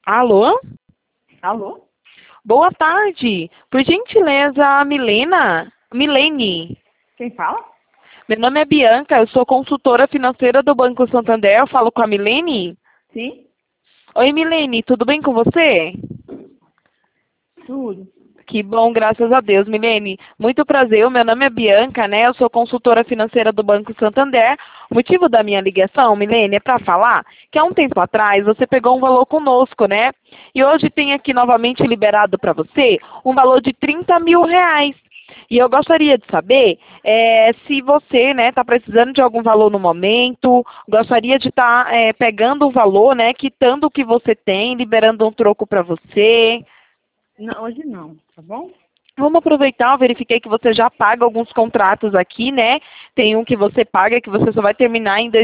Alô? Alô? Boa tarde. Por gentileza, a Milene. Quem fala? Meu nome é Bianca, eu sou consultora financeira do Banco Santander. Eu falo com a Milene? Sim? Oi, Milene, tudo bem com você? Tudo. Que bom, graças a Deus, Milene. Muito prazer, meu nome é Bianca, né? Eu sou consultora financeira do Banco Santander. O motivo da minha ligação, Milene, é para falar que há um tempo atrás você pegou um valor conosco, né? E hoje tem aqui novamente liberado para você um valor de R$ 30.000. E eu gostaria de saber se você está precisando de algum valor no momento, gostaria de estar pegando um valor, né, quitando o que você tem, liberando um troco para você. Não, hoje não, tá bom? Vamos aproveitar, eu verifiquei que você já paga alguns contratos aqui, né? Tem um que você paga que você só vai terminar em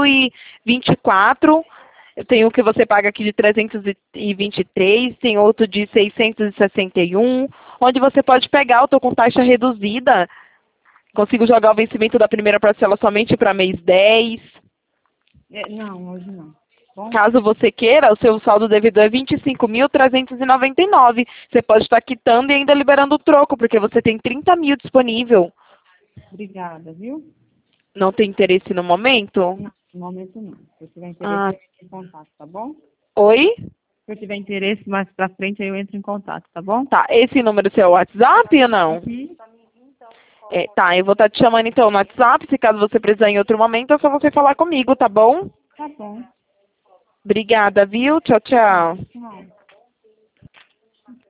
2024. Tem um que você paga aqui de 323, tem outro de 661, onde você pode pegar, eu estou com taxa reduzida. Consigo jogar o vencimento da primeira parcela somente para mês 10. Não, hoje não. Tá bom? Caso você queira, o seu saldo devedor é 25.399. Você pode estar quitando e ainda liberando o troco, porque você tem 30 mil disponível. Obrigada, viu? Não tem interesse no momento? Não, no momento não. Se eu tiver interesse, Ah, eu entro em contato, tá bom? oi? Se eu tiver interesse mais pra frente, aí eu entro em contato, tá bom? Tá, esse número é seu WhatsApp ou não? Uhum. Tá, eu vou estar te chamando então no WhatsApp, se caso você precisar em outro momento, é só você falar comigo, tá bom? Tá bom. Obrigada, viu? Tchau, tchau. Tchau.